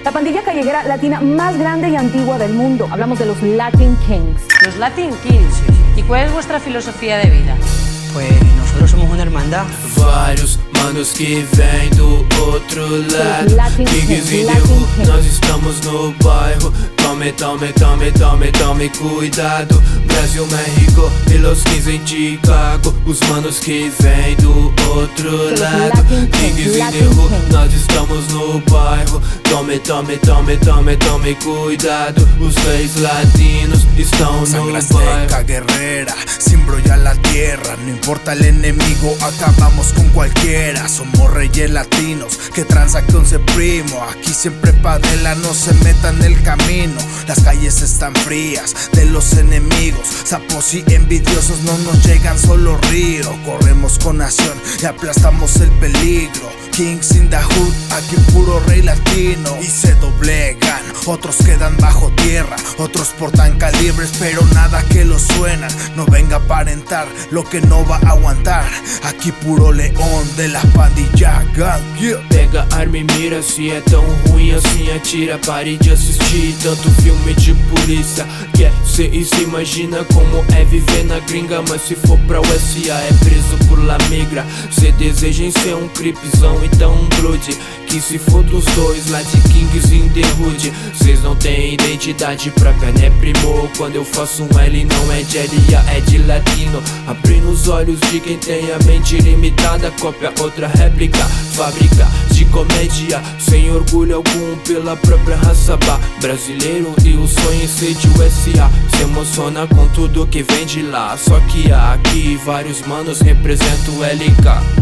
la pandilla callejera latina más grande y antigua del mundo. Hablamos de los Latin Kings. Los Latin Kings. ¿Y cuál es vuestra filosofía de vida? Pues nosotros somos una hermandad. Vários manos que vêm do outro lado. Kings in the hood, nós estamos no bairro. Tome, tome, tome, tome, tome cuidado. Brasil, México e los Kings em Chicago. Os manos que vêm do outro lado. Kings in the hood, nós estamos no bairro. Tome, tome, tome, tome, tome cuidado. Os reis latinos estão no Sangre bairro. azteca guerrera, siembra la tierra. No importa el enemigo, acabamos con cualquiera. Somos reyes latinos, que transacción se primo. Aquí siempre padela, no se metan en el camino. Las calles están frías de los enemigos. Sapos y envidiosos no nos llegan, solo río. Corremos con nación y aplastamos el peligro. Kings in the hood, aquí puro rey latino. Y se doblegan, otros quedan bajo tierra. Otros portan calibres, pero nada que los suenan. No venga a aparentar lo que no va a aguantar. Aquí puro león de la pandilla gang, yeah. Pega arma e mira, se é tão ruim assim atira. Pare de assistir tanto filme de polícia. Cê se imagina como é viver na gringa, mas se for pra USA é preso por la migra. Cê deseja em ser um cripzão, então grude. Que se for dos dois lá de Kings in the hood. Cês não têm identidade própria, né primo? Quando eu faço um L não é de LA, é de latino. Abrindo os olhos de quem tem a mente limitada. Cópia outra réplica, fábrica de comédia. Sem orgulho algum pela própria raça brasileiro e o sonho em ser de USA. Se emociona com tudo que vem de lá. Só que aqui vários manos representam o LK.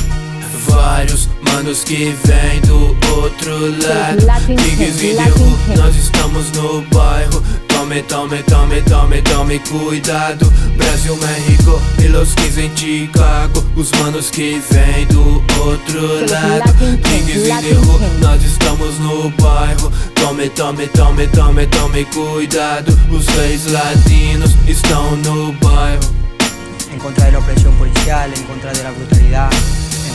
Vários manos que vêm do outro lado. Kings in the hood, nós estamos no bairro. Tome, tome, tome, tome, tome cuidado. Brasil, México e los Kings em Chicago. Os manos que vêm do outro lado. Kings in the hood, nós estamos no bairro. Tome, tome, tome, tome, tome cuidado. Os reis latinos estão no bairro. En contra de la opresión policial, en contra de la brutalidad, en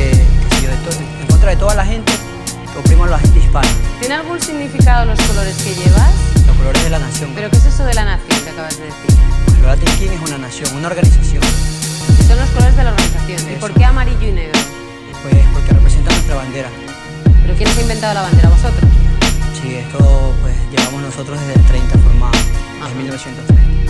contra de toda la gente que oprime a la gente hispana. ¿Tiene algún significado los colores que llevas? Los colores de la nación. ¿Pero qué es eso de la nación que acabas de decir? Pues los Latin King es una nación, una organización. Y son los colores de la organización. ¿Y por qué amarillo y negro? Pues porque representan nuestra bandera. ¿Pero quién os ha inventado la bandera? ¿Vosotros? Sí, esto pues llevamos nosotros desde el 30 formado, desde 1930.